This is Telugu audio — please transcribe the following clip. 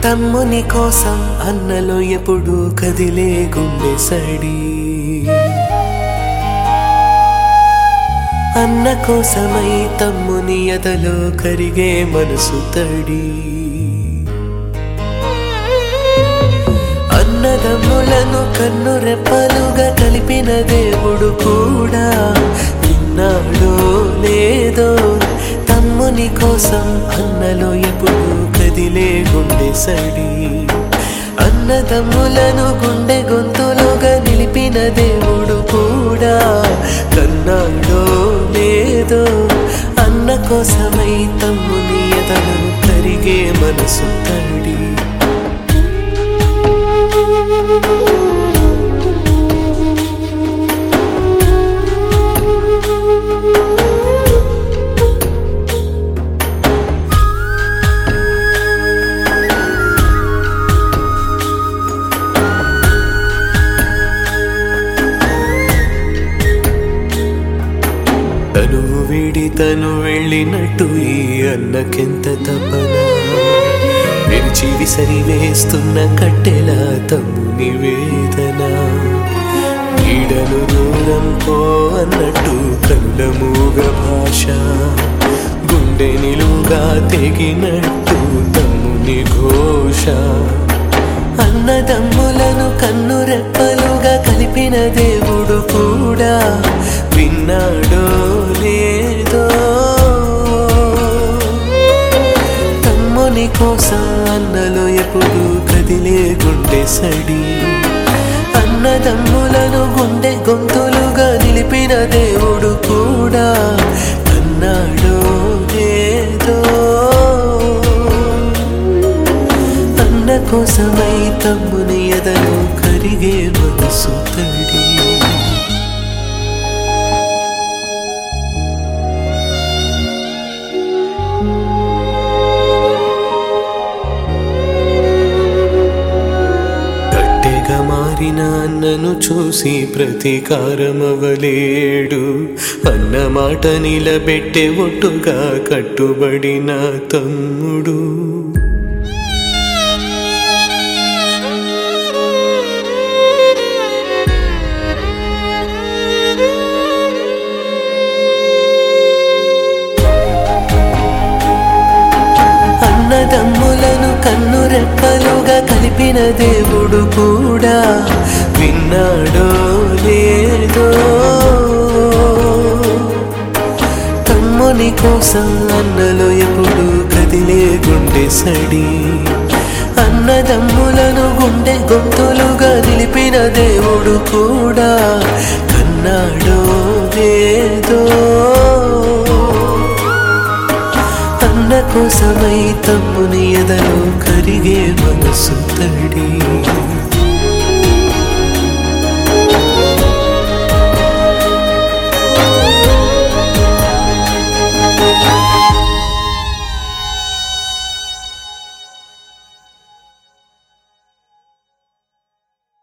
తమ్ముని కోసం అన్నలో ఎప్పుడు కదిలే గుండె సడి, అన్న కోసమై తమ్ముని ఎదలో కరిగే మనసు తడి. అన్నదమ్ములను కన్ను రెప్పలుగా కలిపిన దేవుడు కూడా విన్నాడో లేదో, తమ్ముని కోసం అన్నలో ఎప్పుడు కదిలే గుండె సడి. అన్నదమ్ములను గుండె గొంతులుగా నిలిపిన దేవుడు కూడా కన్నాడో లేదో, అన్న కోసమై తమ్ముని ఎదలో కరిగే మనసు తడి. తను విడి తను వెళ్ళినట్టు ఈ అన్నకెంత తపన, విరిచి విసరి వేస్తున్న కట్టెల తమ్ముని వేదన. ఈడను దూరం పో అన్నట్టు కనుల మూగ భాష, గుండె నిలుగా తెగినట్టు తమ్ముని ఘోష. అన్నదమ్ములను కన్ను రెప్పలుగా కలిపిన దేవుడు కూడా విన్నాడో లేదో, తమ్ముని కోసం అన్నలో ఎప్పుడు కదిలే గుండె సడి. అన్నదమ్ములను గుండె గొంతులుగా నిలిపిన దేవుడు కూడా కన్నాడో లేదో, అన్న కోసమై తమ్ముని ఎదలో కరిగే మనసు తడి. మారిన అన్నను చూసి ప్రతీకారమవలేడు, అన్న మాట నిలబెట్టే ఒట్టుగా కట్టుబడిన తమ్ముడు. అన్నదమ్ములను కన్ను రెప్పలుగా కలిపిన దేవుడు కూడా విన్నాడో లేదో, తమ్ముని కోసం అన్నలో ఎప్పుడు కదిలే గుండె సడి. అన్నదమ్ములను గుండె గొంతులుగా నిలిపిన దేవుడు కూడా కన్నాడో లేదో, అన్న కోసమై తమ్ముని ఎదలో కరిగే మనసు తడి.